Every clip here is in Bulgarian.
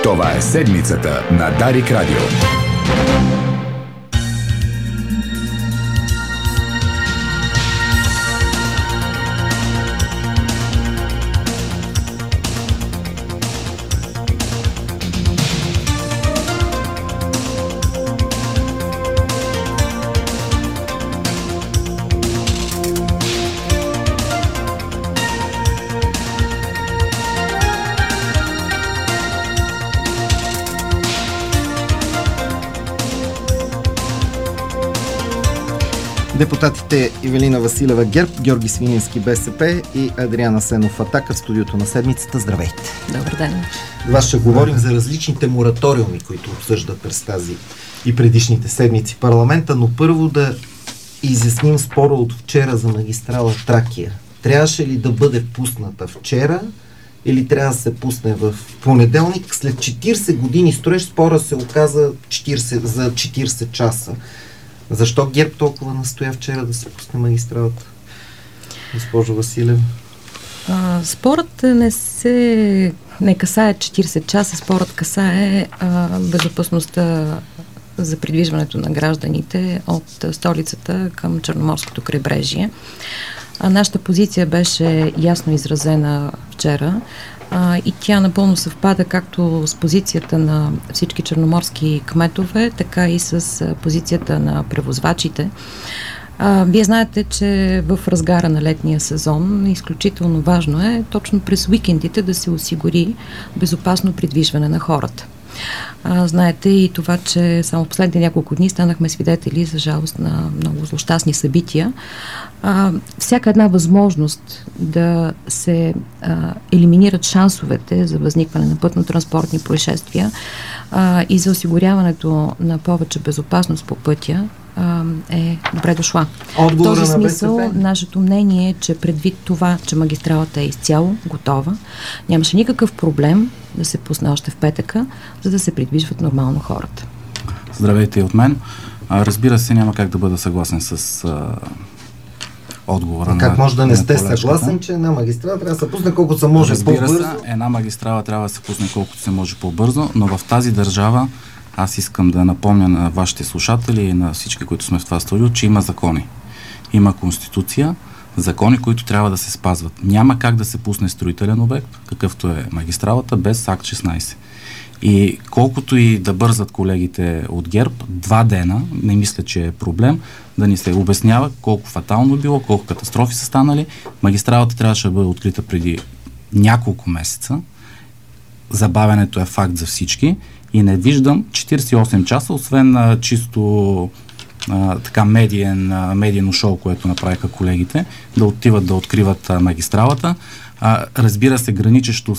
Това е седмицата на Дарик Радио. Депутатите Ивелина Василева ГЕРБ, Георги Свинински БСП и Адриан Асенов Атака в студиото на седмицата. Здравейте! Добър ден! Вас ще говорим за различните мораториуми, които обсъждат през тази и предишните седмици парламента, но първо да изясним спора от вчера за магистрала Тракия. Трябваше ли да бъде пусната вчера или трябва да се пусне в понеделник? След 40 години строеж спора се оказа за 40 часа. Защо ГЕРБ толкова настоя вчера да се пусне магистралата? Госпожо Василева. Спорът не касае 40 часа, спорът касае безопасността за придвижването на гражданите от столицата към Черноморското крайбрежие. Нашата позиция беше ясно изразена вчера и тя напълно съвпада както с позицията на всички черноморски кметове, така и с позицията на превозвачите. Вие знаете, че в разгара на летния сезон изключително важно е точно през уикендите да се осигури безопасно придвижване на хората. Знаете и това, че само последните няколко дни станахме свидетели, за жалост, на много злощастни събития. Всяка една възможност да се елиминират шансовете за възникване на пътно-транспортни происшествия и за осигуряването на повече безопасност по пътя е добре дошла. В този смисъл, нашето мнение е, че предвид това, че магистралата е изцяло готова, нямаше никакъв проблем да се пусне още в петъка, за да се придвижват нормално хората. Здравейте и от мен. Разбира се, няма как да бъда съгласен с отговора. Как може да не сте съгласен, че една магистрала трябва да се пусне колкото се може по-бързо? Разбира се, една магистрала трябва да се пусне колкото се може по-бързо, но в тази държава аз искам да напомня на вашите слушатели и на всички, които сме в това студио, че има закони. Има конституция, закони, които трябва да се спазват. Няма как да се пусне строителен обект, какъвто е магистралата, без акт 16. И колкото и да бързат колегите от ГЕРБ, 2 дена, не мисля, че е проблем, да ни се обяснява колко фатално било, колко катастрофи са станали. Магистралата трябваше да бъде открита преди няколко месеца. Забавянето е факт за всички. И не виждам 48 часа, освен чисто така медийно шоу, което направиха колегите, да отиват да откриват магистралата. Разбира се, граничещо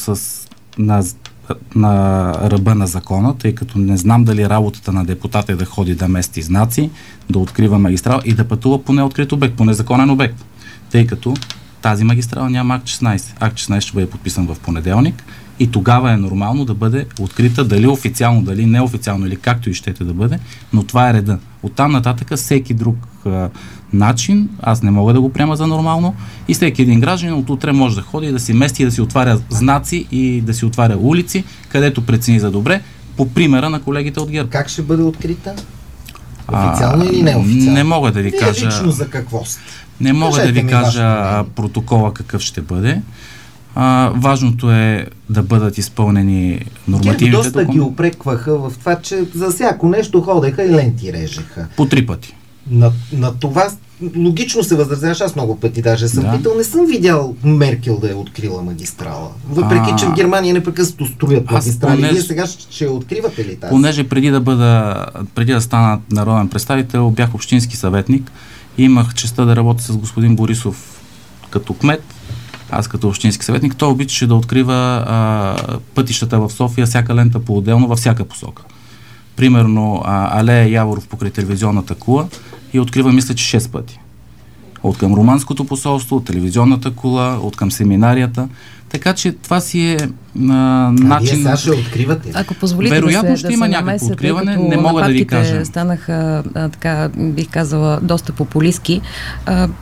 на ръба на закона, тъй като не знам дали работата на депутата е да ходи да мести знаци, да открива магистрала и да пътува по неоткрит обект, по незаконен обект. Тъй като тази магистрала няма акт 16. Акт 16 ще бъде подписан в понеделник. И тогава е нормално да бъде открита, дали официално, дали неофициално или както и щете да бъде, но това е реда. Оттам нататък всеки друг начин, аз не мога да го приема за нормално и всеки един гражданин от утре може да ходи и да си мести и да си отваря знаци и да си отваря улици, където прецени за добре, по примера на колегите от ГЕРБ. Как ще бъде открита? Официално или неофициално? Не мога да ви кажа. Лично за какво сте? Не мога да ви кажа протокола какъв ще бъде. Важното е да бъдат изпълнени нормативните документи. Доста ги упрекваха в това, че за всяко нещо ходеха и ленти режеха. По 3 пъти. На това логично се възразяваш, аз много пъти даже съм питал, не съм видял Меркел да е открила магистрала. Въпреки, че в Германия непрекъснато строят магистрали. Вие сега ще я откривате ли тази? Понеже преди да стана народен представител, бях общински съветник и имах честта да работя с господин Борисов като кмет. Аз като общински съветник, той обичаше да открива пътищата в София, всяка лента по-отделно, във всяка посока. Примерно алея Яворов покрай телевизионната кула и открива, мисля, че 6 пъти. От към Романското посолство, от телевизионната кула, от към семинарията. Така че това си е начин... Вие сега ще откривате? Ако позволите вероятно да ще има някакво откриване, не мога да ви кажа. Станаха, така бих казала, доста популистки.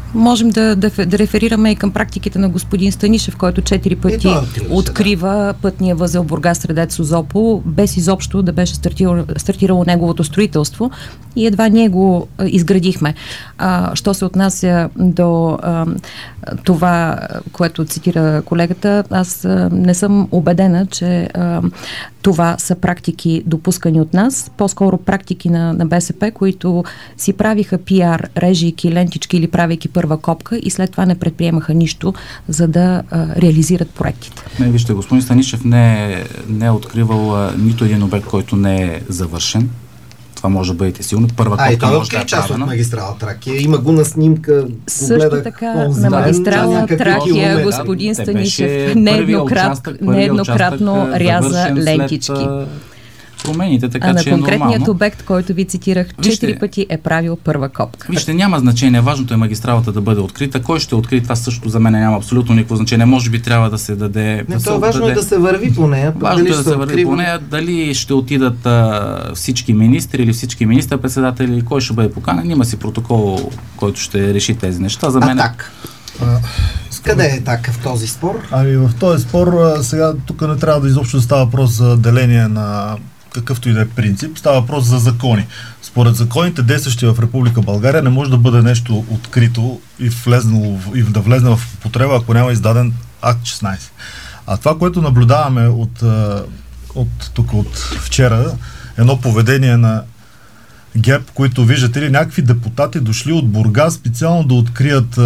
можем да реферираме и към практиките на господин Станишев, който 4 пъти открива пътния възел Бургас-Средец-Созопол, без изобщо да беше стартирало неговото строителство и едва ние го изградихме. Що се отнася до това, което цитира колегата, аз не съм убедена, че това са практики допускани от нас, по-скоро практики на БСП, които си правиха пиар, режейки лентички или правейки първа копка и след това не предприемаха нищо, за да реализират проектите. Не, вижте, господин Станишев не е откривал нито един обект, който не е завършен. Това може да бъдете силно. Първа копка може да е част правена. от магистрала Тракия. Има го на снимка. Също така на магистрала Тракия господин Станишев нееднократно ряза лентички. Промените, така на че е нормално. конкретният обект, който ви цитирах, 4 пъти е правил първа копка. Вижте, няма значение. Важното е магистралата да бъде открита. Кой ще открие, това също за мен няма абсолютно никакво значение. Може би трябва да се даде... Важно е да се върви по нея. Важно е да се върви по нея. Дали ще отидат всички министри или всички министър-председатели, кой ще бъде поканен. Има си протокол, който ще реши тези неща. За мен Къде е така в този спор? В този спор сега тук не трябва да изобщо става въпрос за деление на какъвто и да е принцип, става въпрос за закони. Според законите, действащи в Република България, не може да бъде нещо открито и да влезне в употреба, ако няма издаден акт 16. А това, което наблюдаваме от вчера, едно поведение на ГЕРБ, които виждате ли, някакви депутати дошли от Бургас специално да открият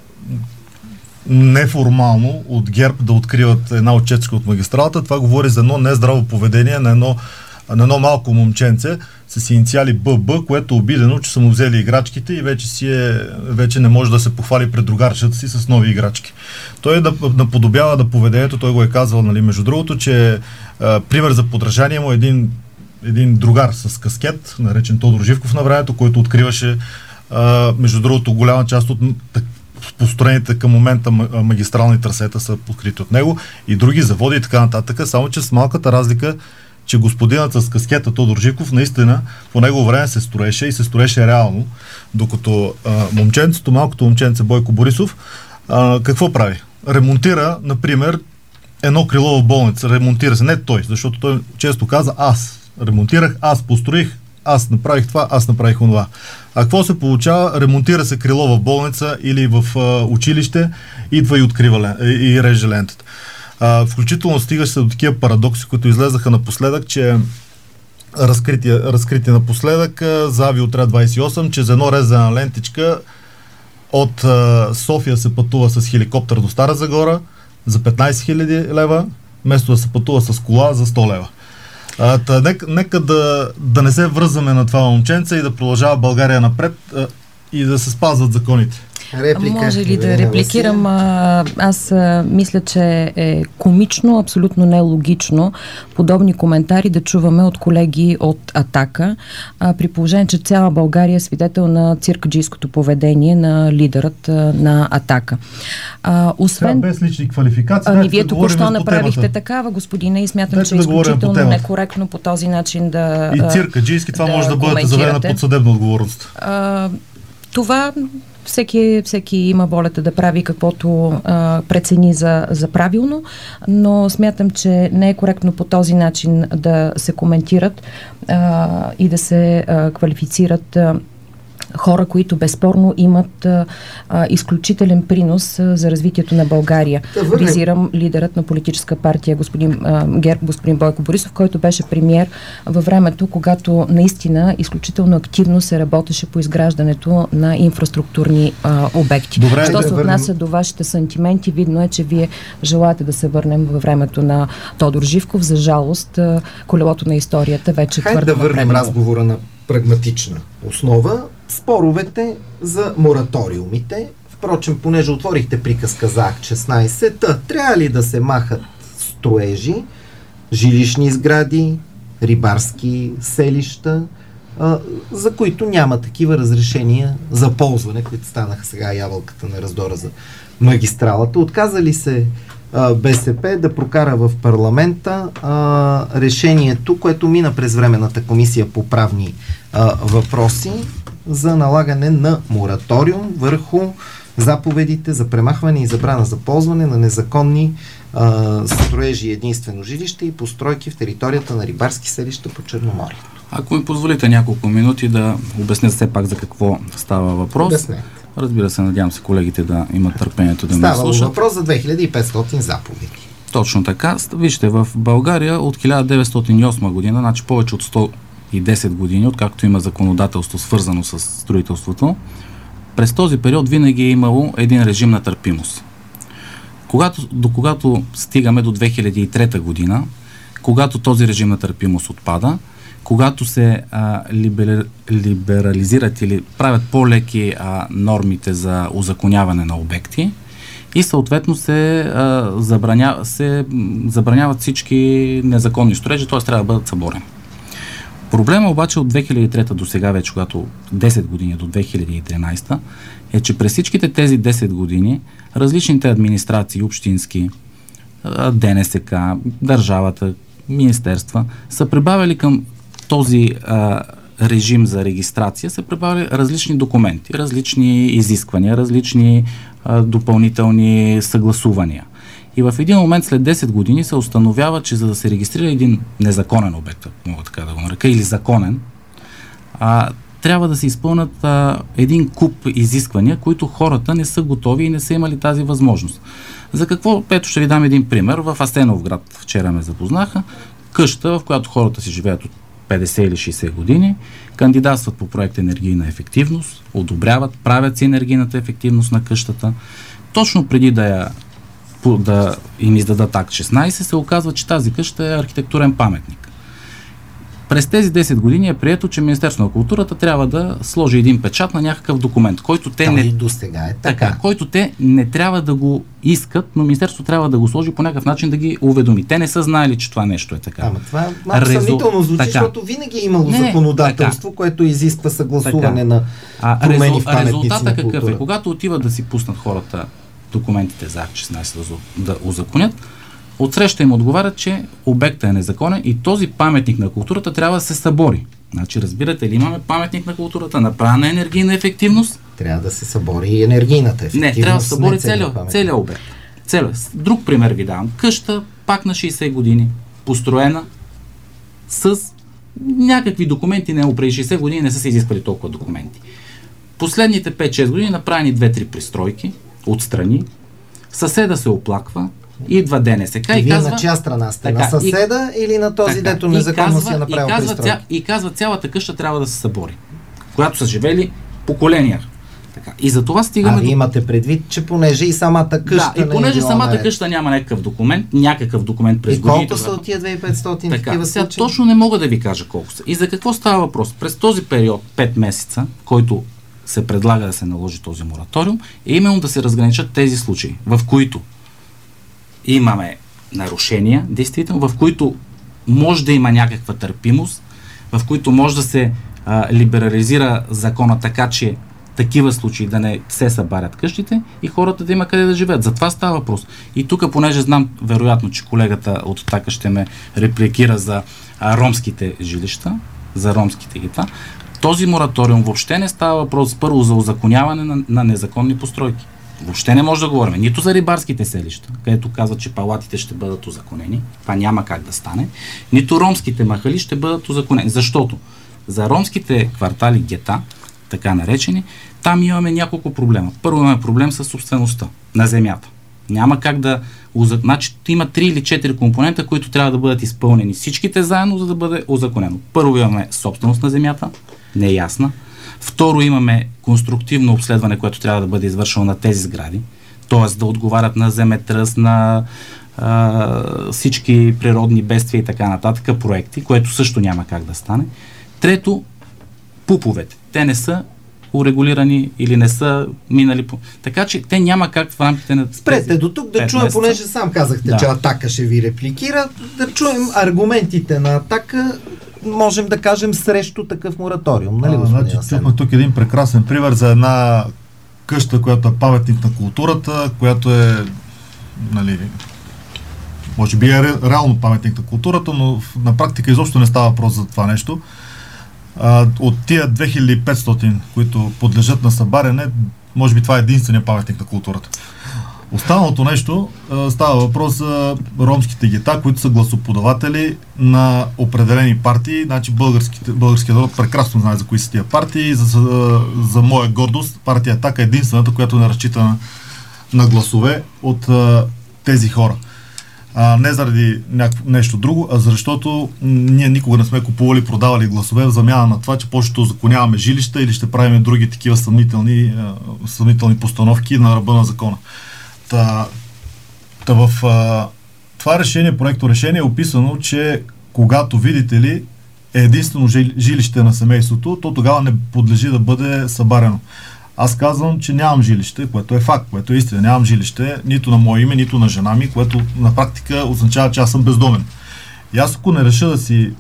неформално от ГЕРБ да откриват една отчетска от магистралата. Това говори за едно нездраво поведение на едно малко момченце с инициали ББ, което е обидено, че са му взели играчките и вече не може да се похвали пред другарчета си с нови играчки. Той наподобява да поведението, той го е казвал, между другото, че пример за подражание му е един другар с каскет, наречен Тодор Живков на времето, който откриваше между другото голяма част от построените към момента магистрални трасета са открити от него и други заводи и така нататък, само че с малката разлика, че господинът с каскета Тодор Живков наистина по него време се строеше и се строеше реално, докато малкото момченце Бойко Борисов какво прави? Ремонтира, например, едно крило в болница. Ремонтира се. Не той, защото той често каза аз ремонтирах, аз построих, аз направих това, аз направих онова. А какво се получава? Ремонтира се крило в болница или в училище, идва и открива и реже лентата. Включително стигаше се до такива парадокси, които излезаха напоследък, че разкрити напоследък за Авиоотряд 28, че за едно резана лентичка от София се пътува с хеликоптер до Стара Загора за 15 000 лева, вместо да се пътува с кола за 100 лева. Нека да не се връзваме на това момченце и да продължава България напред и да се спазват законите. Може ли да репликирам? Аз мисля, че е комично, абсолютно нелогично подобни коментари да чуваме от колеги от Атака, при положение, че цяла България е свидетел на циркаджийското поведение на лидерът на Атака. Освен... без лични квалификации. Вие току-що направихте такава, господина, и смятам, че е изключително некоректно по този начин да и циркаджийски това може да бъде заведено под съдебна отговорност. Това всеки има волята да прави каквото прецени за правилно, но смятам, че не е коректно по този начин да се коментират и да се квалифицират хора, които безспорно имат изключителен принос за развитието на България. Визирам лидерът на политическа партия ГЕРБ, господин Бойко Борисов, който беше премиер във времето, когато наистина изключително активно се работеше по изграждането на инфраструктурни обекти. Що се отнася до вашите сантименти, видно е, че вие желаете да се върнем във времето на Тодор Живков. За жалост, колелото на историята вече твърдо напреднало. Да върнем разговора на прагматична основа. Споровете за мораториумите. Впрочем, понеже отворихте приказка за акт 16, трябва ли да се махат строежи, жилищни сгради, рибарски селища, за които няма такива разрешения за ползване, които станаха сега ябълката на раздора за магистралата. Отказали се БСП да прокара в парламента решението, което мина през Временната комисия по правни въпроси за налагане на мораториум върху заповедите за премахване и забрана за ползване на незаконни строежи единствено жилище и постройки в територията на рибарски селища по Черноморието. Ако ми позволите няколко минути да обясня все пак за какво става въпрос. Обяснете. Разбира се, надявам се колегите да имат търпението да ме слушат. Става въпрос за 2500 заповеди. Точно така. Вижте, в България от 1908 година, значи повече от 110 години, откакто има законодателство свързано с строителството, през този период винаги е имало един режим на търпимост. Когато стигаме до 2003 година, когато този режим на търпимост отпада, когато се либерализират или правят по-леки нормите за узаконяване на обекти и съответно се забраняват всички незаконни строежи, т.е. трябва да бъдат съборени. Проблема обаче от 2003 до сега вече, когато 10 години до 2013, е, че през всичките тези 10 години различните администрации, общински, ДНСК, държавата, министерства, са прибавили към този режим за регистрация, са прибавили различни документи, различни изисквания, различни допълнителни съгласувания. И в един момент след 10 години се установява, че за да се регистрира един незаконен обект, мога така да го нарека, или законен, трябва да се изпълнят един куп изисквания, които хората не са готови и не са имали тази възможност. За какво? Ето ще ви дам един пример. В Асеновград вчера ме запознаха. Къща, в която хората си живеят от 50 или 60 години, кандидатстват по проект енергийна ефективност, одобряват, правят си енергийната ефективност на къщата. Точно преди да им издадат акт 16, се оказва, че тази къща е архитектурен паметник. През тези 10 години е прието, че Министерството на културата трябва да сложи един печат на някакъв документ, който те и до сега е така. Който те не трябва да го искат, но Министерството трябва да го сложи по някакъв начин да ги уведоми. Те не са знаели, че това нещо е така. Ама това малко съмнително звучи, защото винаги е имало законодателство, което изисква съгласуване на промени в паметници на културата. Резултатът какъв е? Когато отиват да си пуснат хората документите за акт 16 да узаконят, отсреща им отговарят, че обектът е незаконен и този паметник на културата трябва да се събори. Значи, разбирате ли, имаме паметник на културата, направена енергийна ефективност. Трябва да се събори и енергийната ефективност. Не, трябва да се събори целият обект. Друг пример ви давам. Къща, пак на 60 години, построена с някакви документи, не преди 60 години не са се изисквали толкова документи. Последните 5-6 години направени 2-3 пристройки отстрани, съседа се оплаква, идва ДНСК и казва... на чия страна сте? На съседа или на този, дето незаконно си е направил пристройки? И казва, цялата къща трябва да се събори, която са живели поколения. Така. И за това стигаме вие имате предвид, че понеже и самата къща... Да, и понеже самата къща няма някакъв документ през годините... И колко са от тия 2500 такива случаи? Точно не мога да ви кажа колко са. И за какво става въпрос? През този период, 5 месеца, който се предлага да се наложи този мораториум, е именно да се разграничат тези случаи, в които имаме нарушения, действително, в които може да има някаква търпимост, в които може да се либерализира закона така, че такива случаи да не се събарят къщите и хората да има къде да живеят. За това става въпрос. И тук, понеже знам, вероятно, че колегата от Атака ще ме репликира за ромските жилища, за ромските и това, този мораториум въобще не става въпрос първо за узаконяване на незаконни постройки. Въобще не може да говорим нито за рибарските селища, където казват, че палатите ще бъдат узаконени. Това няма как да стане. Нито ромските махали ще бъдат узаконени. Защото за ромските квартали гета, така наречени, там имаме няколко проблема. Първо имаме проблем с собствеността на земята. Няма как да... Значи има 3 или 4 компонента, които трябва да бъдат изпълнени всичките заедно, за да бъде узаконено. Първо имаме собственост на земята, неясна. Второ, имаме конструктивно обследване, което трябва да бъде извършено на тези сгради, т.е. да отговарят на земетръс, на всички природни бедствия и така нататък проекти, което също няма как да стане. Трето, ПУП-овете. Те не са урегулирани или не са минали по... Така че те няма как в рамките на... Спрете до тук да чуем, понеже сам казахте, че Атака ще ви репликира, да чуем аргументите на Атака, можем да кажем срещу такъв мораториум. Нали, значи, чухме тук един прекрасен пример за една къща, която е паметник на културата, която е, нали, може би е реално паметник на културата, но на практика изобщо не става въпрос за това нещо. От тия 2500, които подлежат на събаряне, Може би това е единствения паметник на културата. Останалото нещо става въпрос за ромските гета, които са гласоподаватели на определени партии. Значи българският народ прекрасно знае за кои са тия партии. За моя гордост, партия Атака е единствената, която не разчита на гласове от тези хора. Не заради нещо друго, а защото ние никога не сме купували, продавали гласове в замяна на това, че почвато озаконяваме жилища или ще правим други такива съмнителни постановки на ръба на закона. В това решение, проекто решение е описано, че когато, видите ли, е единствено жилище на семейството, то тогава не подлежи да бъде събарено. Аз казвам, че нямам жилище, което е факт, което е истина. Нямам жилище нито на мое име, нито на жена ми, което на практика означава, че аз съм бездомен. И аз ако не реша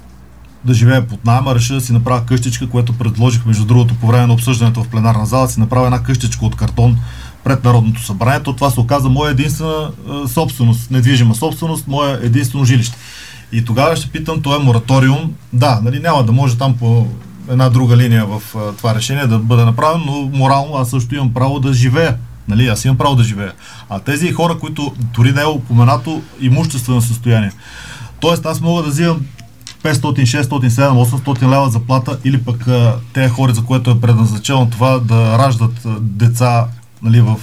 да живея под наем, а реша да си направя къщичка, което предложих между другото по време на обсъждането в пленарна зала, си направя една къщичка от картон пред Народното събрание, то това се оказа моя единствена собственост, недвижима собственост, моя единствено жилище. И тогава ще питам, това е мораториум. Да, нали, няма да може там по една друга линия в това решение да бъде направено, но морално аз също имам право да живея. Нали, аз имам право да живея. А тези хора, които дори не е упоменато имуществено състояние. Тоест аз мога да взимам 500, 600, 700, 800 лева заплата или пък тези хора, за което е предназначено това да раждат деца, нали, в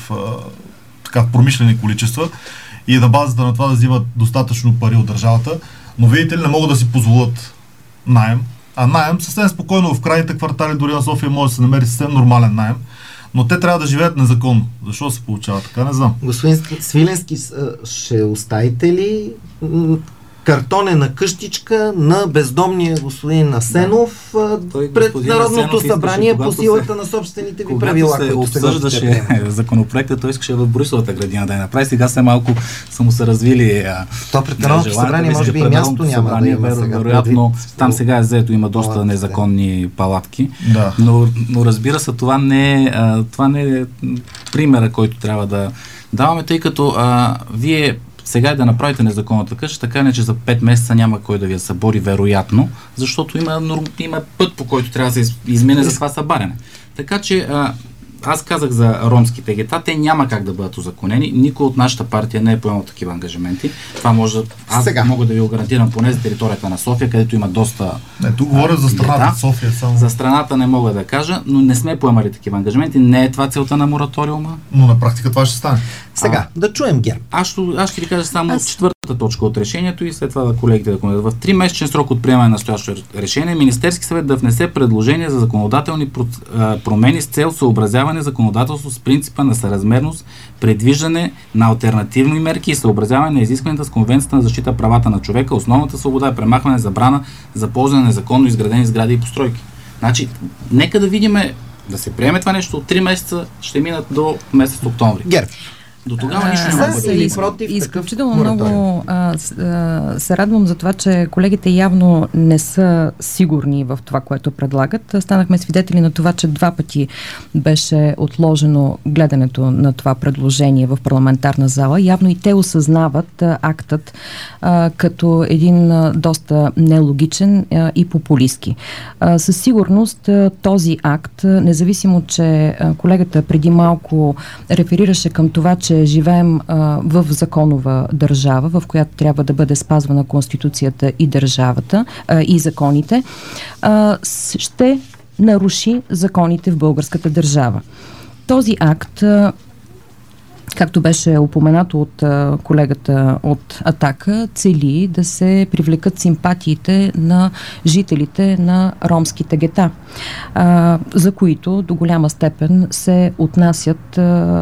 промишлени количества и на базата на това да взимат достатъчно пари от държавата, но видите ли, не могат да си позволят наем. А наем съвсем спокойно в крайните квартали, дори на София може да се намери съвсем нормален наем, но те трябва да живеят незаконно. Защо се получава така? Не знам. Господин Свиленски, ще оставите ли картонена къщичка на бездомния господин Асенов пред Народното събрание по силата на собствените ви правила, които се обсъждаше законопроекта, той искаше в Борисовата градина да я направи. Сега се малко са му се развили. То пред Народното събрание може би и място няма да има сега. Вероятно, там сега е взето, има доста незаконни палатки. Да. Но разбира се, това не е примера, който трябва да даваме, тъй като вие сега е да направите незаконната къща, така не, че за 5 месеца няма кой да ви я събори, вероятно, защото има път, по който трябва да се измине за това събаряне. Така че аз казах за ромските гета, те няма как да бъдат узаконени. Никой от нашата партия не е поемал такива ангажименти. Това може аз мога да ви го гарантирам поне за територията на София, където има доста. Не, тук говоря за страната София само. За страната не мога да кажа, но не сме поемали такива ангажименти. Не е това целта на мораториума. Но на практика това ще стане. Сега, да чуем ГЕРБ. Аз ще ви кажа само четвъртата точка от решението и след това да колегите да коментират. В 3-месечен срок от приемане на настоящото решение, Министерски съвет да внесе предложение за законодателни промени с цел съобразяване законодателство с принципа на съразмерност, предвиждане на алтернативни мерки и съобразяване на изискванията с Конвенцията на защита правата на човека, основната свобода е премахване забрана за ползване на незаконно изградени сгради и постройки. Значи, нека да видим, да се приеме това нещо, от 3 месеца ще минат до месец октомври. ГЕРБ. До тогава нищо няма да бъде. Изключително много се радвам за това, че колегите явно не са сигурни в това, което предлагат. Станахме свидетели на това, че 2 пъти беше отложено гледането на това предложение в парламентарна зала. Явно и те осъзнават актът като един доста нелогичен и популистки. Със сигурност този акт, независимо, че колегата преди малко реферираше към това, че живеем в законова държава, в която трябва да бъде спазвана Конституцията и държавата и законите, ще наруши законите в българската държава. Този акт, както беше упоменато от колегата от Атака, цели да се привлекат симпатиите на жителите на ромските гета, за които до голяма степен се отнасят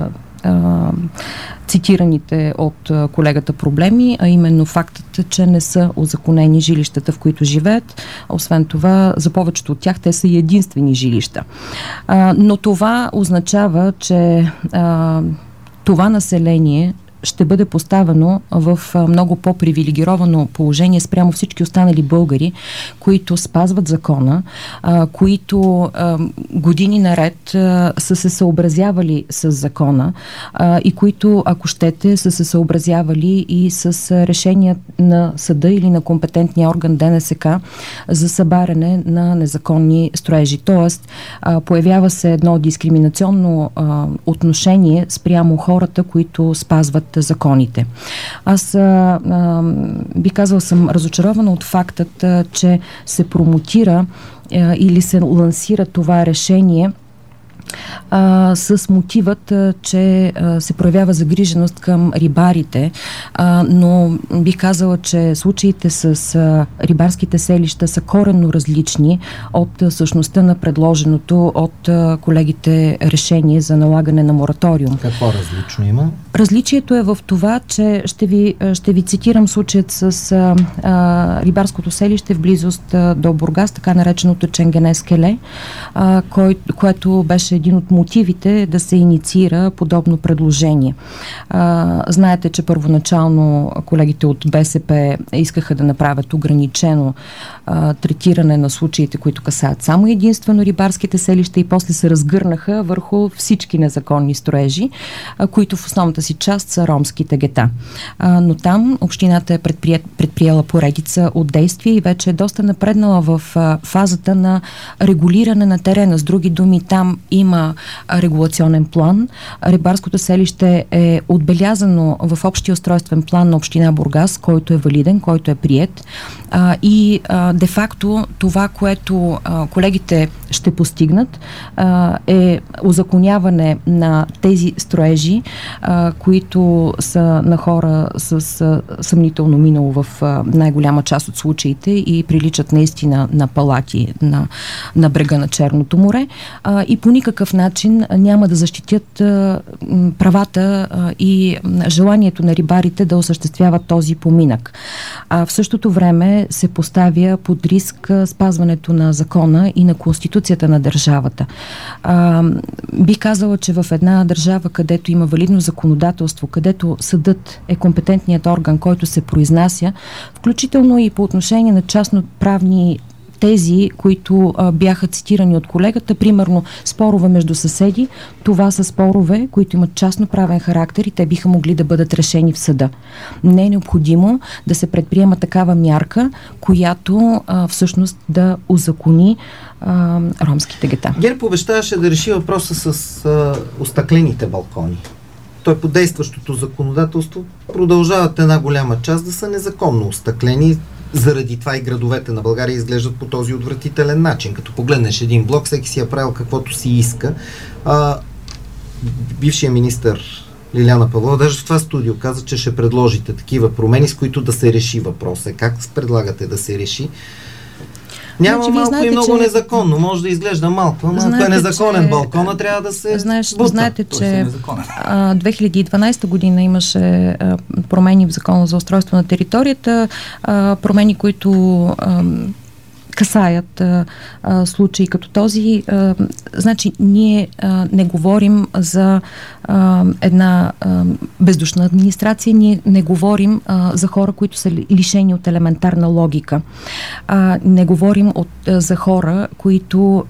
цитираните от колегата проблеми, а именно фактът, че не са узаконени жилищата, в които живеят. Освен това, за повечето от тях те са и единствени жилища. Но това означава, че това население ще бъде поставено в много по-привилегировано положение спрямо всички останали българи, които спазват закона, които години наред са се съобразявали с закона и които, ако щете, са се съобразявали и с решения на съда или на компетентния орган ДНСК за събаряне на незаконни строежи. Тоест, появява се едно дискриминационно отношение спрямо хората, които спазват законите. Аз би казала, съм разочарована от фактът, че се промотира или се лансира това решение с мотивът, че се проявява загриженост към рибарите, но бих казала, че случаите с рибарските селища са коренно различни от същността на предложеното от колегите решение за налагане на мораториум. Какво различно има? Различието е в това, че ще ви цитирам случаят с рибарското селище в близост до Бургас, така нареченото Ченгенес келе, което беше един от мотивите да се инициира подобно предложение. Знаете, че първоначално колегите от БСП искаха да направят ограничено третиране на случаите, които касаят само единствено рибарските селища, и после се разгърнаха върху всички незаконни строежи, които в основната си част са ромските гета. Но там общината е предприела поредица от действия и вече е доста напреднала в фазата на регулиране на терена. С други думи, там има регулационен план. Рибарското селище е отбелязано в общия устройствен план на община Бургас, който е валиден, който е приет. И де-факто това, което колегите ще постигнат, е узаконяване на тези строежи, които са на хора с съмнително минало в най-голяма част от случаите и приличат наистина на палати на брега на Черното море, и по никакъв начин няма да защитят правата и желанието на рибарите да осъществяват този поминък. В същото време се поставя под риск спазването на закона и на Конституцията на държавата. Би казала, че в една държава, където има валидно законодателство, където съдът е компетентният орган, който се произнася, включително и по отношение на частноправни тези, които бяха цитирани от колегата, примерно спорове между съседи, това са спорове, които имат частноправен характер и те биха могли да бъдат решени в съда. Не е необходимо да се предприема такава мярка, която всъщност да узакони ромските гета. ГЕРБ обещаваше да реши въпроса с остъклените балкони. Той по действащото законодателство продължават една голяма част да са незаконно остъклени. Заради това и градовете на България изглеждат по този отвратителен начин. Като погледнеш един блок, всеки си е правил каквото си иска. Бившия министър Лиляна Павлова даже в това студио каза, че ще предложите такива промени, с които да се реши въпроса. Как предлагате да се реши? Няма малко знаете, и много незаконно. Може да изглежда малко, но ако е незаконен балкона, трябва да се бута. Знаете, че 2012 година имаше промени в Закона за устройство на територията, промени, които касаят случаи като този. Значи, ние не говорим за една бездушна администрация, ние не говорим за хора, които са лишени от елементарна логика. Не говорим за хора, които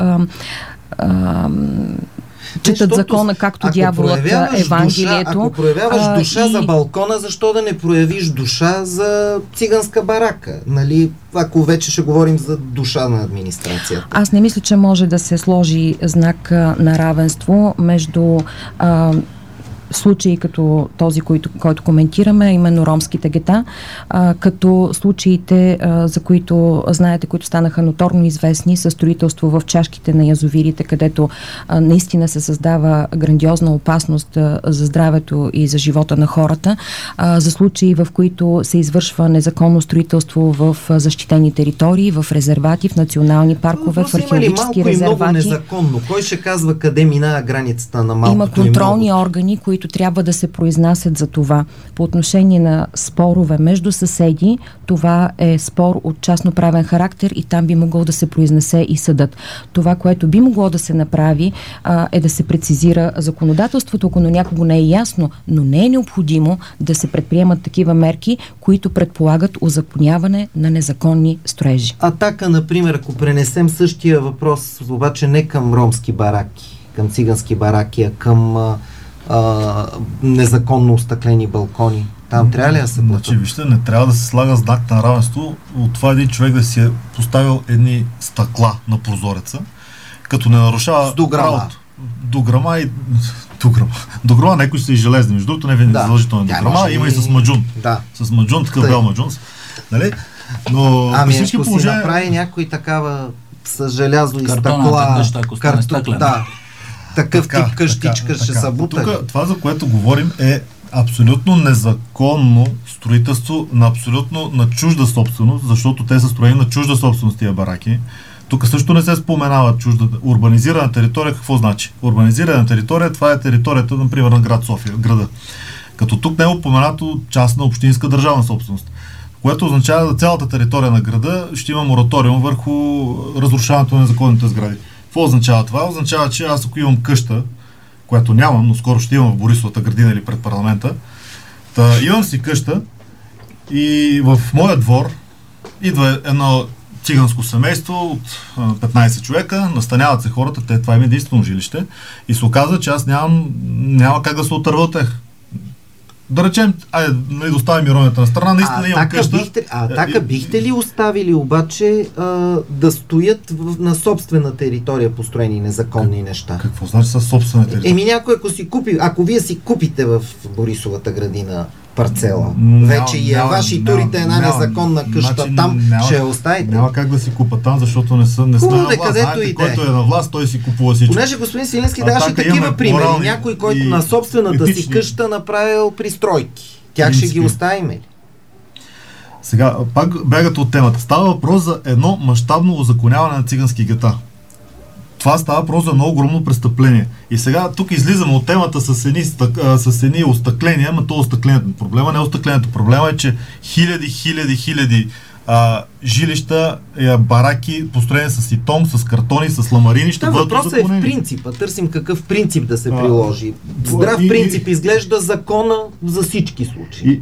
четат закона, както дяволът Евангелието. Ако проявяваш душа за балкона, защо да не проявиш душа за циганска барака? Нали? Ако вече ще говорим за душа на администрацията. Аз не мисля, че може да се сложи знак на равенство между случаи като този, който коментираме, именно ромските гета, като случаите, за които знаете, които станаха ноторно известни, със строителство в чашките на язовирите, където наистина се създава грандиозна опасност за здравето и за живота на хората, за случаи, в които се извършва незаконно строителство в защитени територии, в резервати, в национални паркове, в археологически резервати. Много незаконно. Кой ще казва къде минава границата на малкото? Има контролни органи, които които трябва да се произнасят за това. По отношение на спорове между съседи, това е спор от частноправен характер и там би могъл да се произнесе и съдът. Това, което би могло да се направи, е да се прецизира законодателството, ако на някого не е ясно, но не е необходимо да се предприемат такива мерки, които предполагат узаконяване на незаконни строежи. Атака, например, ако пренесем същия въпрос, обаче не към ромски бараки, към цигански бараки, а към незаконно остъклени балкони. Там трябва ли да се платят? Значи, вижте, не трябва да се слага знак на равенство от това един човек да си е поставил едни стъкла на прозореца, като не нарушава с дограма. Дограма и... Дограма, някои са и железни. Между другото, не винаги задължително дограма, има и с маджун. Да. С маджун, такъв бел маджун. Нали? Но всички ако си направи някой такава с желязо и стъкла... Да. Такъв тип къщичка ще са бутали. Това, за което говорим, е абсолютно незаконно строителство на чужда собственост, защото те са строени на чужда собственост тия бараки. Тук също не се споменава чужда. Урбанизирана територия, какво значи? Урбанизирана територия, това е територията, например, на град София, града. Като тук не е упоменато частна общинска държавна собственост, което означава за цялата територия на града ще има мораториум върху разрушаването на незаконните сгради. Какво означава това? Означава, че аз ако имам къща, която нямам, но скоро ще имам в Борисовата градина или пред парламента, имам си къща и в моя двор идва едно циганско семейство от 15 човека, настаняват се хората, това е единствено жилище и се оказва, че аз няма как да се отърва от тях. Да речем, да доставим иронията на страна, наистина имам къща. Бихте ли оставили обаче да стоят на собствена територия построени незаконни неща? Какво значи със собствена територия? Някой ако вие си купите в Борисовата градина парцела, вече и ваши турите една незаконна къща, там ще я оставите? Няма как да си купа там, защото не сме на власт. Знаете, който е на власт, той си купува всичко. Понеже господин Свиленски даваше такива примери. Някой, който на собствената си къща направил пристройки. Тях ще ги оставим ли? Сега, пак бягате от темата. Става въпрос за едно мащабно узаконяване на цигански гета. Това става въпрос за едно огромно престъпление. И сега тук излизаме от темата с едни остъкления, ама то остъклението. Проблема не е остъклението. Проблема е, че хиляди жилища, бараки, построени с итон, с картони, с ламарини, ще бъдат узаконени. Въпросът е в принципа. Търсим какъв принцип да се приложи. Здрав принцип изглежда закона за всички случаи.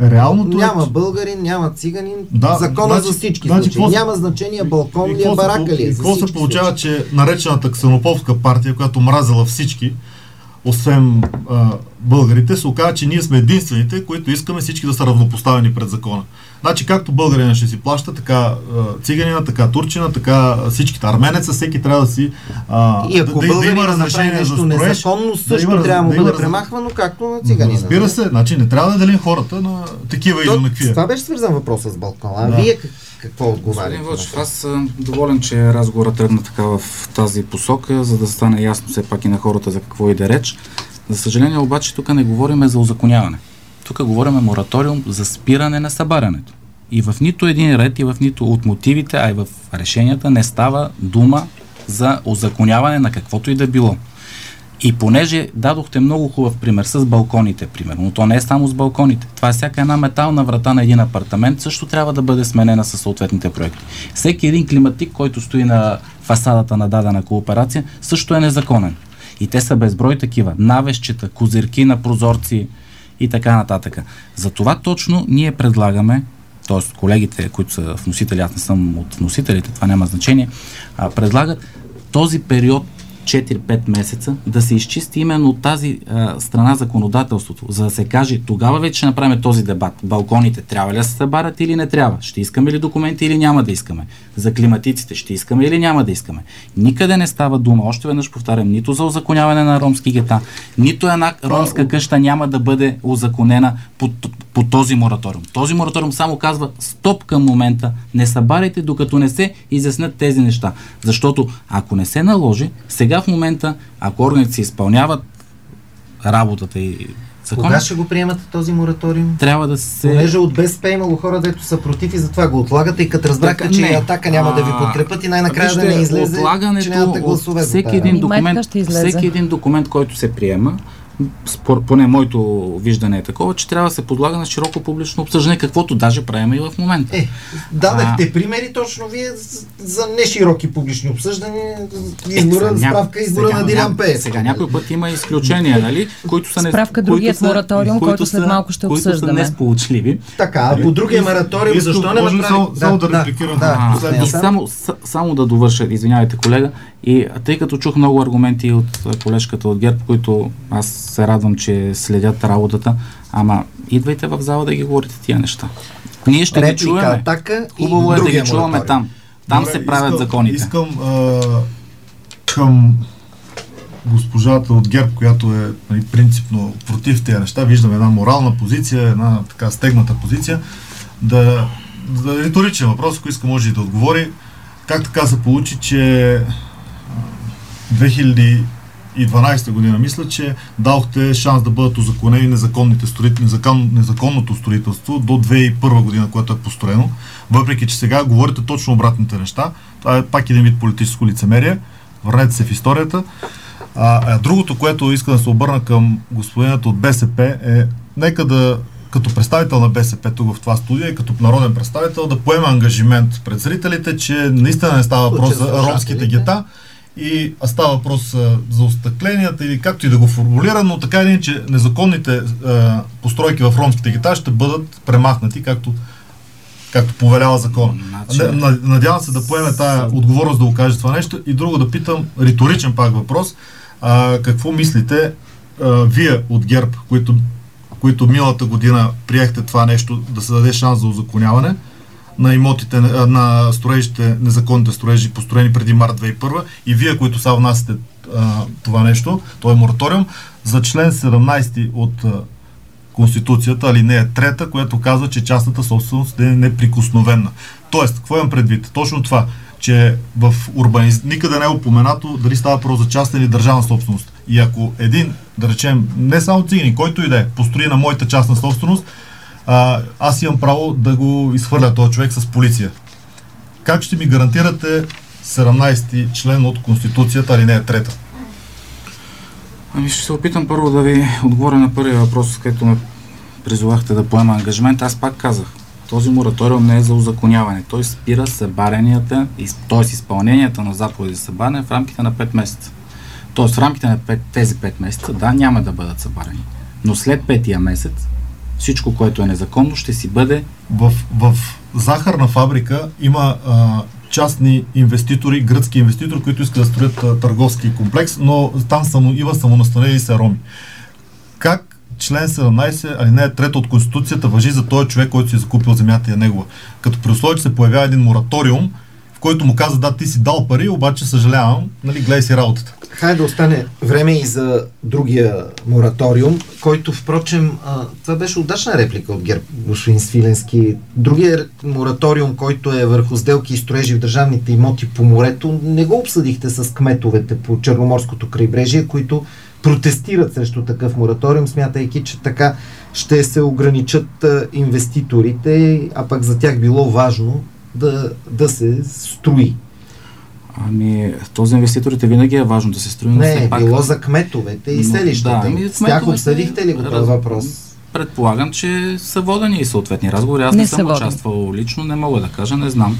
Няма българин, няма циганин, закона за всички случаи. Няма значение балкон ли е, барака ли е. Какво се получава, че наречената ксенофобска партия, която мразила всички, освен българите, се оказа, че ние сме единствените, които искаме всички да са равнопоставени пред закона. Значи, както българина ще си плаща, така циганина, така турчина, така всичките арменеца, всеки трябва да си и ако българина да направи нещо незаконно, също трябва да бъде премахвано, както на циганина. Разбира се, значи не трябва да делим хората на такива и онакви. Това беше свързан въпроса с балкона. Вие какво отговаряте? Аз съм доволен, че разговорът тръгна така в тази посока, за да стане ясно все пак и на хората за какво иде реч. За съжаление обаче тук не говорим за узаконяване. Тук говорим мораториум за спиране на събарянето. И в нито един ред, и в нито от мотивите, а и в решенията не става дума за узаконяване на каквото и да било. И понеже дадохте много хубав пример с балконите, примерно, но то не е само с балконите. Това е всяка една метална врата на един апартамент, също трябва да бъде сменена със съответните проекти. Всеки един климатик, който стои на фасадата на дадена кооперация, също е незаконен. И те са безброй такива. Навесчета, козирки на прозорци и така нататък. Затова точно ние предлагаме, т.е. колегите, които са вносители, аз не съм от вносителите, това няма значение, предлагат този период 4-5 месеца да се изчисти именно от тази страна законодателството, за да се каже, тогава вече ще направим този дебат. Балконите трябва ли да се събарят или не трябва? Ще искаме ли документи или няма да искаме? За климатиците ще искаме или няма да искаме? Никъде не става дума, още веднъж повтарям, нито за узаконяване на ромски гета, нито една ромска къща няма да бъде узаконена по този мораториум. Този мораториум само казва стоп към момента, не събаряйте докато не се изяснят тези неща. Защото ако не се наложи, сега в момента, ако органите се изпълняват работата и закона... Кога ще го приемате този мораториум? Трябва да се... Понеже от БСП имало хора, дето са против и затова го отлагате и като разбраха, че Атака няма да ви подкрепят и най-накрая да не излезе, че нямате гласове. Всеки един документ, който се приема, поне моето виждане е такова, че трябва да се подлага на широко публично обсъждане, каквото даже правим и в момента. Дадахте примери точно вие за нешироки публични обсъждания, избора на Делян Пеев. Сега някой път има изключения, нали, които са справка другият мораториум, който след малко ще обсъждаме. Които са несполучливи. Така, а по другия мораториум, защо не направи? Само да репликирам. И само да довърша, извинявайте, колега, и тъй като чух много аргументи от колежката от ГЕРБ, които аз се радвам, че следят работата, ама идвайте в зала да ги говорите тия неща. Ние ще ги чуем. Хубаво е да ги чуваме там. Там добре, се правят законите. Искам към госпожата от ГЕРБ, която е принципно против тези неща, виждам една морална позиция, една така стегната позиция, да риторичен въпрос, ако иска може и да отговори. Как така се получи, че 2012 година, мисля, че дадохте шанс да бъдат узаконени незаконното строителство до 2001 година, което е построено, въпреки че сега говорите точно обратните неща. Това е пак един вид политическо лицемерие. Върнете се в историята. Другото, което искам да се обърна към господината от БСП е, нека да, като представител на БСП тук в това студио и като народен представител, да поема ангажимент пред зрителите, че наистина не става въпрос за ромските гета, и става въпрос за остъкленията или както и да го формулира, но така или иначе незаконните постройки в ромските гета ще бъдат премахнати, както повелява закон. Надявам се да поеме тая отговорност да го каже това нещо. И друго да питам, риторичен пак въпрос, какво мислите вие от ГЕРБ, които миналата година приехте това нещо, да се даде шанс за узаконяване на имотите, на строежите, незаконните строежи, построени преди март 2001, и вие, които са внасяте това нещо, този мораториум, за член 17 от Конституцията, алинея 3, която казва, че частната собственост е неприкосновенна. Тоест, какво имам предвид? Точно това, че в никъде не е упоменато дали става въпрос за частна или държавна собственост. И ако един, да речем, не само цигани, който и да е, построи на моята частна собственост, аз имам право да го изхвърля този човек с полиция. Как ще ми гарантирате 17-ти член от Конституцията, алинея 3? Ще се опитам първо да ви отговоря на първия въпрос, където ме призовахте да поема ангажимент. Аз пак казах, този мораториум не е за узаконяване. Той спира събарянията, т.е. изпълненията на заповеди за събаряне в рамките на 5 месеца. Т.е. в рамките на тези 5 месеца, да, няма да бъдат събарени. Но след 5-тия месец всичко, което е незаконно, ще си бъде... В захарна фабрика има частни инвеститори, гръцки инвеститори, които искат да строят търговски комплекс, но там има самонастанени се роми. Как член 17, алинея 3 от Конституцията важи за този човек, който си е закупил земята и е негова? Като при условие, че се появява един мораториум, в който му каза, да, ти си дал пари, обаче съжалявам, гледай си работата. Хайде да остане време и за другия мораториум, който, впрочем, това беше удачна реплика от ГЕРБ, господин Свиленски. Другия мораториум, който е върху сделки и строежи в държавните имоти по морето, не го обсъдихте с кметовете по Черноморското крайбрежие, които протестират срещу такъв мораториум, смятайки, че така ще се ограничат инвеститорите, а пък за тях било важно да се строи. Този инвеститорите винаги е важно да се строи. Не, било за кметовете и селищата. С тях обсъдихте ли го този въпрос? Предполагам, че са водени и съответни разговори. Аз не съм участвал лично, не мога да кажа, не знам.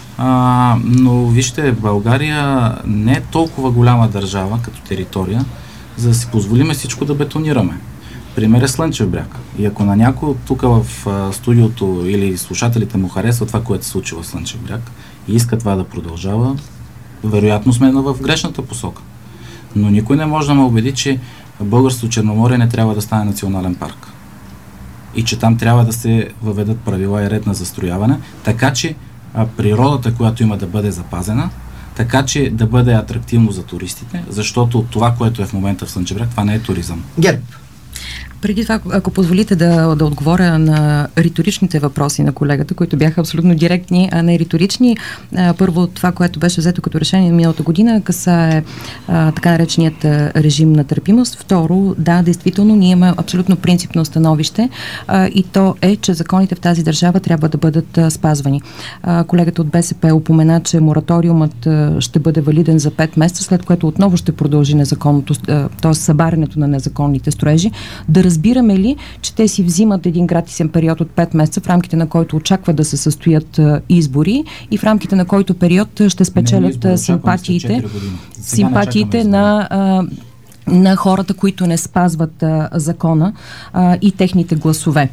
Но вижте, България не е толкова голяма държава като територия, за да си позволиме всичко да бетонираме. Пример е Слънчев бряг. И ако на някой тук в студиото или слушателите му харесва това, което се случи в Слънчев бряг и иска това да продължава, вероятно сме в грешната посока. Но никой не може да ме убеди, че Българското Черноморие не трябва да стане национален парк. И че там трябва да се въведат правила и ред на застрояване, така че природата, която има, да бъде запазена, така че да бъде атрактивно за туристите, защото това, което е в момента в Слънчев бряг, това не е туризъм. ГЕРБ. Преди това, ако позволите да отговоря на риторичните въпроси на колегата, които бяха абсолютно директни, а не риторични. Първо, това, което беше взето като решение миналата година, касае така нареченият режим на търпимост. Второ, да, действително, ние имаме абсолютно принципно становище и то е, че законите в тази държава трябва да бъдат спазвани. Колегата от БСП упомена, че мораториумът ще бъде валиден за 5 месеца, след което отново ще продължи незаконното, т.е. събарянето на незаконните строежи. Да разбираме ли, че те си взимат един гратисен период от 5 месеца, в рамките на който очакват да се състоят избори и в рамките на който период ще спечелят симпатиите на хората, които не спазват закона и техните гласове.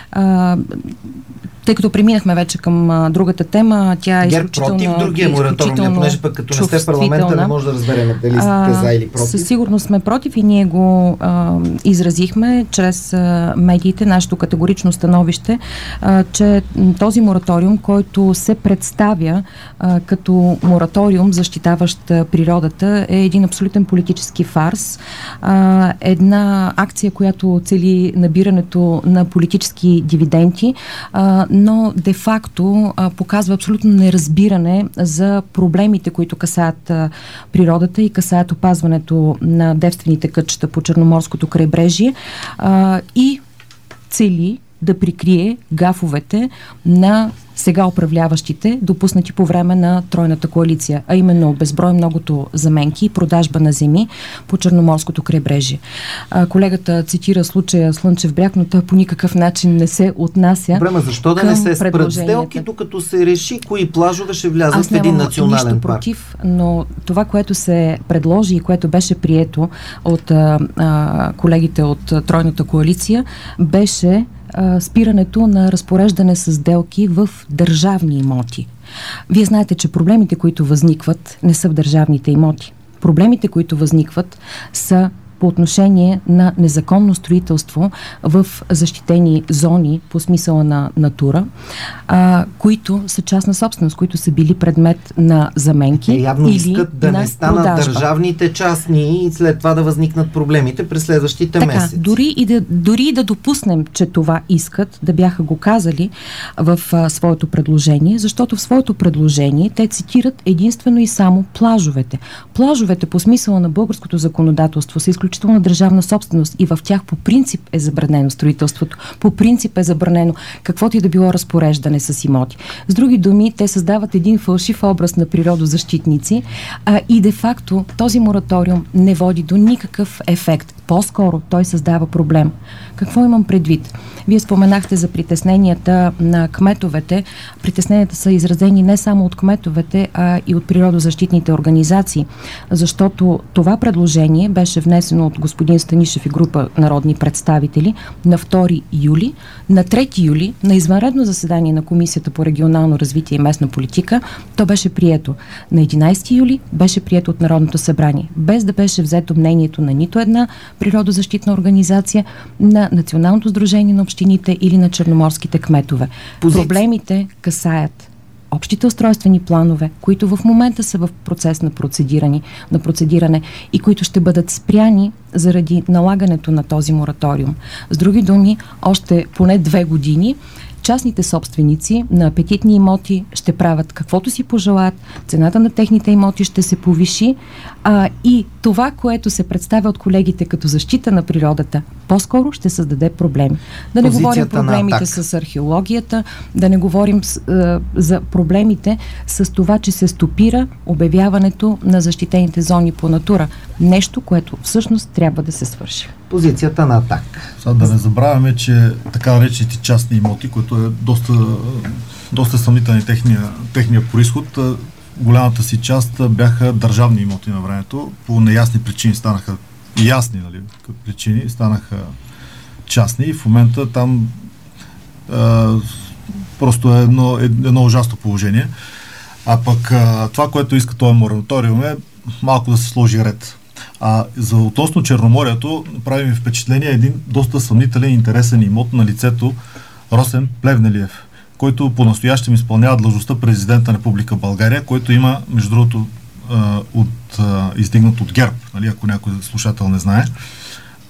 Тъй като преминахме вече към другата тема, тя е изключително против другия мораториум, понеже пък като не сте в парламента, не може да разберем дали сте за или против. Със сигурност сме против и ние го изразихме чрез медиите, нашето категорично становище, че този мораториум, който се представя като мораториум, защитаващ природата, е един абсолютен политически фарс. Една акция, която цели набирането на политически дивиденти, но де-факто показва абсолютно неразбиране за проблемите, които касаят природата и касаят опазването на девствените кътчета по Черноморското крайбрежие и цели да прикрие гафовете на сега управляващите, допуснати по време на тройната коалиция, а именно безброй многото заменки и продажба на земи по Черноморското крайбрежие. Колегата цитира случая Слънчев бряг, но той по никакъв начин не се отнася. Добре, защо да не се спрат сделки, докато се реши кои плажове ще влязат в един национален парк? Против, но това, което се предложи и което беше прието от колегите от тройната коалиция, беше спирането на разпореждане с сделки в държавни имоти. Вие знаете, че проблемите, които възникват, не са в държавните имоти. Проблемите, които възникват, са по отношение на незаконно строителство в защитени зони по смисъла на Натура, които са частна собственост, които са били предмет на заменки. Явно или искат да не станат държавните частни и след това да възникнат проблемите през следващите месеци. Дори да допуснем, че това искат, да бяха го казали в своето предложение, защото в своето предложение те цитират единствено и само плажовете. Плажовете по смисъла на българското законодателство са изключително държавна собственост и в тях по принцип е забранено строителството. По принцип е забранено каквото и да било разпореждане с имоти. С други думи, те създават един фалшив образ на природозащитници и де-факто този мораториум не води до никакъв ефект. По-скоро той създава проблем. Какво имам предвид? Вие споменахте за притесненията на кметовете. Притесненията са изразени не само от кметовете, а и от природозащитните организации, защото това предложение беше внесено от господин Станишев и група народни представители на 2 юли. На 3 юли, на извънредно заседание на Комисията по регионално развитие и местна политика, то беше прието. На 11 юли беше прието от Народното събрание, без да беше взето мнението на нито една природозащитна организация, на Националното сдружение на общините или на черноморските кметове. Проблемите касаят общите устройствени планове, които в момента са в процес на процедиране и които ще бъдат спряни заради налагането на този мораториум. С други думи, още поне 2 години частните собственици на апетитни имоти ще правят каквото си пожелаят, цената на техните имоти ще се повиши и това, което се представя от колегите като защита на природата, по-скоро ще създаде проблеми. Да не говорим проблемите с археологията, да не говорим за проблемите с това, че се стопира обявяването на защитените зони по Натура. Нещо, което всъщност трябва да се свърши. Позицията на АТАК. Да не забравяме, че така наречените частни имоти, които е доста съмнителен техния происход, голямата си част бяха държавни имоти на времето. По неясни причини станаха ясни, причини станаха частни и в момента там просто е едно ужасно положение. А пък това, което иска този мораториум е малко да се сложи ред. Относно Черноморието прави ми впечатление един доста съмнителен и интересен имот на лицето Росен Плевнелиев, който по-настоящем изпълнява длъжността президента на Република България, който има, между другото, издигнат от ГЕРБ, нали, ако някой слушател не знае.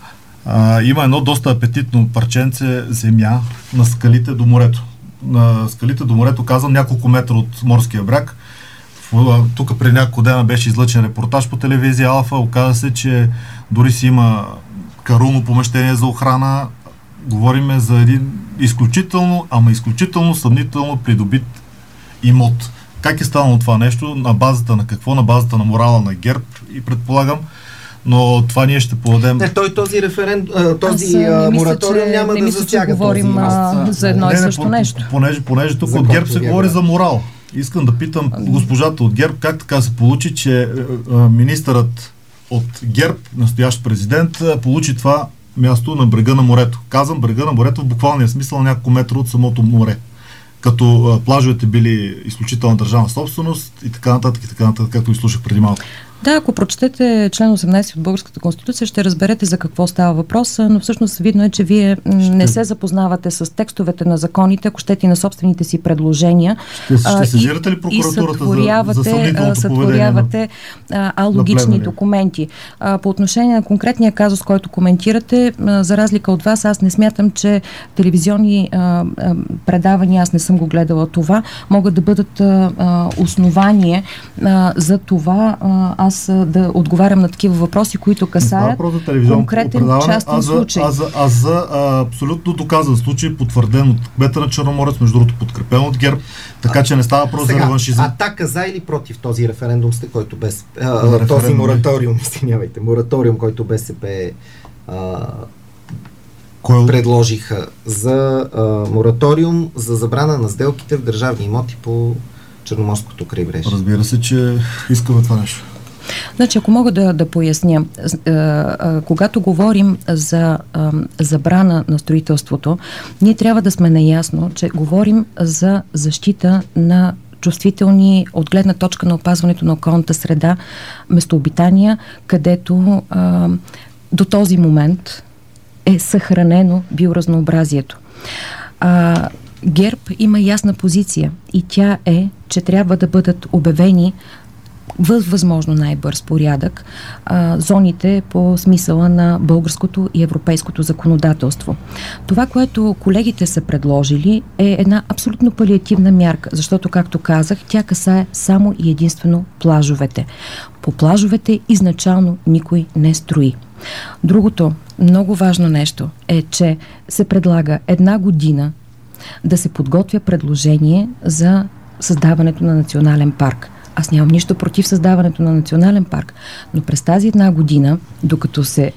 Има едно доста апетитно парченце земя на скалите до морето. На скалите до морето, казвам, няколко метра от морския бряг. Тук преди няколко дена беше излъчен репортаж по телевизия Алфа. Оказа се, че дори си има карулно помещение за охрана. Говориме за един изключително съмнително придобит имот. Как е станало това нещо? На базата на какво? На базата на морала на ГЕРБ и предполагам. Но това ние ще подадем. Този мораториум няма да засяга. Говорим за едно и също нещо. Понеже тук от ГЕРБ се говори за морал. Искам да питам госпожата от ГЕРБ, как така се получи, че министърът от ГЕРБ, настоящ президент, получи това място на брега на морето. Казвам брега на морето в буквалния смисъл няколко метра от самото море. Като плажовете били изключителна държавна собственост и така нататък, както изслушах преди малко. Да, ако прочетете член 18 от Българската конституция, ще разберете за какво става въпрос, но всъщност видно е, че вие не се запознавате с текстовете на законите, ако щете и на собствените си предложения. Ще сезирате ли прокуратурата за сътворявате алогични документи. По отношение на конкретния казус, който коментирате, за разлика от вас, аз не смятам, че телевизионни предавания, аз не съм го гледала това, могат да бъдат основание за това аз да отговарям на такива въпроси, които касаят конкретен частен случай. За абсолютно доказан случай, потвърден от кмета на Черноморец, между другото подкрепен от ГЕРБ, така че не става въпрос за реваншизъм. Атака за или против този референдум сте, който този мораториум, който БСП предложиха за мораториум за забрана на сделките в държавни имоти по Черноморското крайбрежие. Разбира се, че искаме това нещо. Значи, ако мога да поясня, когато говорим за забрана на строителството, ние трябва да сме наясно, че говорим за защита на чувствителни от гледна точка на опазването на околната среда местообитания, където до този момент е съхранено биоразнообразието. ГЕРБ има ясна позиция и тя е, че трябва да бъдат обявени възможно най-бърз порядък зоните по смисъла на българското и европейското законодателство. Това, което колегите са предложили, е една абсолютно палиативна мярка, защото, както казах, тя касае само и единствено плажовете. По плажовете изначално никой не строи. Другото много важно нещо е, че се предлага 1 година да се подготвя предложение за създаването на национален парк. Аз нямам нищо против създаването на национален парк, но през тази 1 година, докато се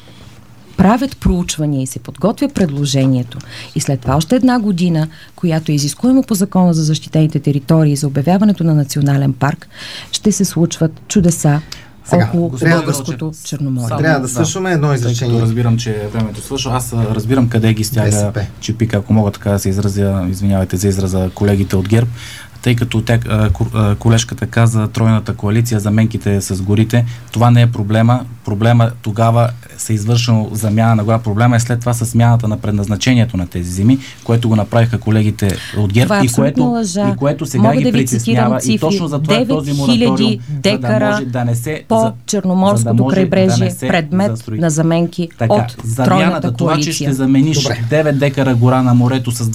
правят проучвания и се подготвя предложението и след това още 1 година, която е изискуема по Закона за защитените територии за обявяването на национален парк, ще се случват чудеса около българското Черноморие. Трябва да свършваме едно изречение. Разбирам, че времето свършва. Аз разбирам къде ги стяга чипика, ако мога така да се изразя, извинявайте за израза, колегите от ГЕРБ, тъй като колежката каза тройната коалиция, заменките с горите. Това не е проблема. Проблема тогава се извършено замяна на гора. Проблема е след това с смяната на предназначението на тези земи, което го направиха колегите от ГЕРБ и което сега ги притеснява. И точно за това този мораториум, за да може да не се по Черноморското крайбрежие предмет на заменки от тройната коалиция. Това, че ще замениш 9 декара гора на морето с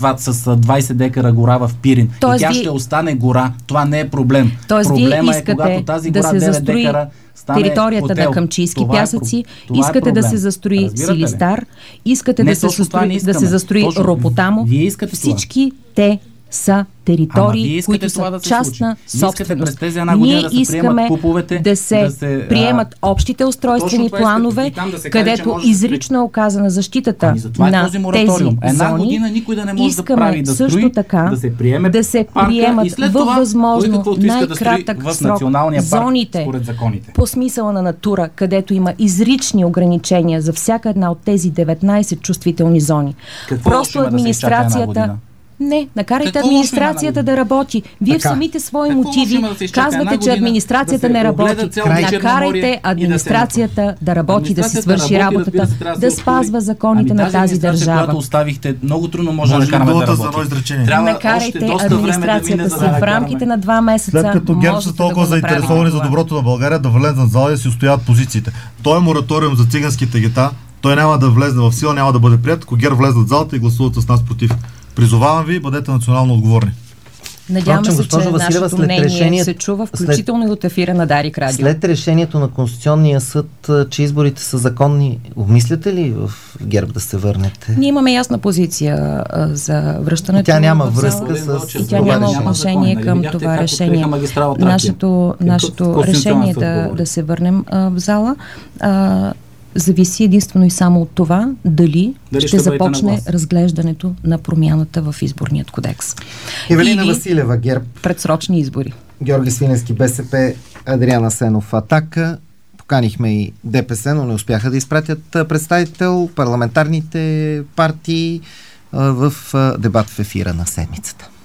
20 декара гора в Пирин и тя ще остане гора. Това не е проблем. Проблема е, когато тази гора 9 декара територията хотел. На Камчийски пясъци, искате да се застрои Силистар, искате да се застрои Ропотамо. Всички те са територии, които са частна собственост. Ние искаме да се приемат общите устройствени планове, където изрично е оказана защитата на тези зони. Искаме също така да се приемат във възможно най-кратък срок зоните по смисъла на Натура, където има изрични ограничения за всяка една от тези 19 чувствителни зони. Просто администрацията... Не, накарайте администрацията да работи. Вие в самите свои мотиви казвате, че администрацията не работи. Накарайте администрацията да работи, да си свърши работата, да спазва законите на тази държава. Когато оставихте, много трудно може да караме да работи. Накарайте администрацията си в рамките на 2 месеца. След като ГЕРБ са толкова заинтересовани за доброто на България, да влезат в зала и да си устояват позициите. Той е мораториум за циганските гета. Той няма да влезне в сила, няма да бъде прият, ако ГЕРБ влезнат в залата и гласуват с нас против. Призовавам ви, бъдете национално отговорни. Надяваме се, че нашето мнение се чува, включително и от ефира на Дарик Радио. След решението на Конституционния съд, че изборите са законни, обмисляте ли в ГЕРБ да се върнете? Ние имаме ясна позиция за връщането. Тя няма връзка с... Тя няма отношение към това решение. Нашето решение да се върнем в зала зависи единствено и само от това дали ще започне разглеждането на промяната в изборният кодекс. Евелина Василева, ГЕРБ. Предсрочни избори. Георги Свиневски, БСП, Адриан Асенов, Атака. Поканихме и ДПС, но не успяха да изпратят представител. Парламентарните партии в дебат в ефира на седмицата.